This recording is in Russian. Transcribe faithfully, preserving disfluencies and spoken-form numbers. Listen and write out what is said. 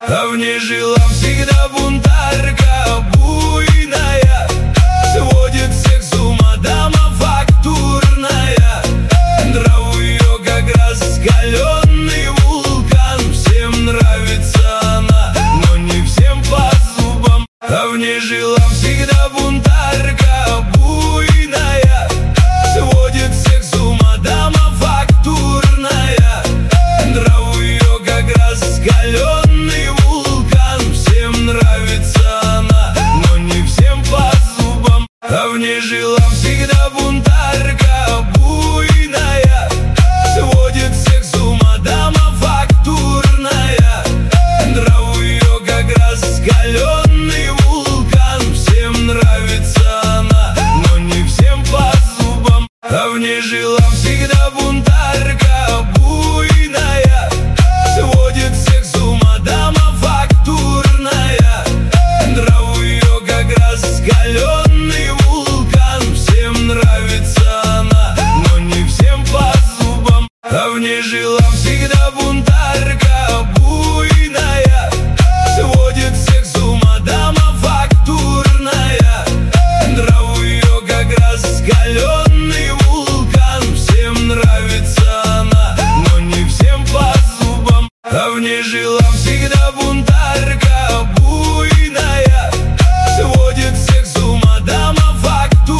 А в ней жила всегда бунтарка буйная, сводит всех с ума дама фактурная. Нрав ее как раскаленный вулкан, всем нравится она, но не всем по зубам. А в ней жила всегда бунтарка буйная, сводит всех с ума дама фактурная. Нрав ее как раскаленный вулкан, всем нравится она, но не всем по зубам. А в ней жила всегда бунтарка буйная, сводит всех с ума дама фактурная. Нрав ее как раскаленный вулкан, всем нравится она, но не всем по зубам. А в ней жила всегда бунтарка буйная, сводит всех с ума дама фактурная. Нрав ее как раскаленный вулкан, всем нравится она, но не всем по зубам. А в ней жила всегда бунтарка буйная, сводит всех с ума дама фактурная. Нрав ее как раскаленный вулкан, всем нравится она, но не всем по зубам. А в ней жила всегда